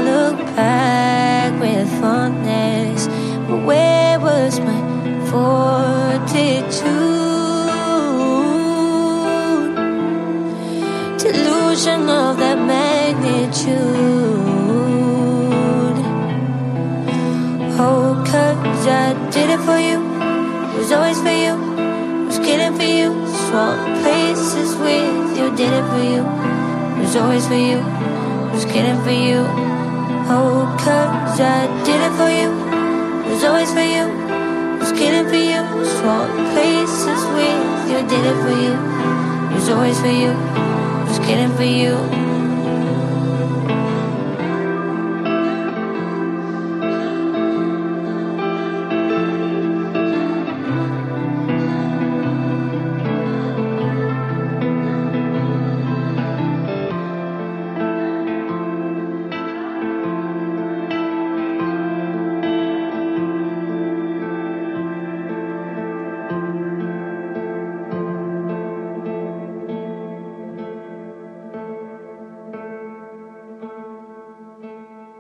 look back with fondness, but where was my fortitude? Delusion of that magnitude. Oh, 'cause I did it for you, it was always for you, was kidding for you, swap places with you, did it for you, it was always for you, was kidding for you. Oh, 'cause I did it for you, it was always for you, was kidding for you, swap places with you, did it for you, it was always for you, was kidding for you.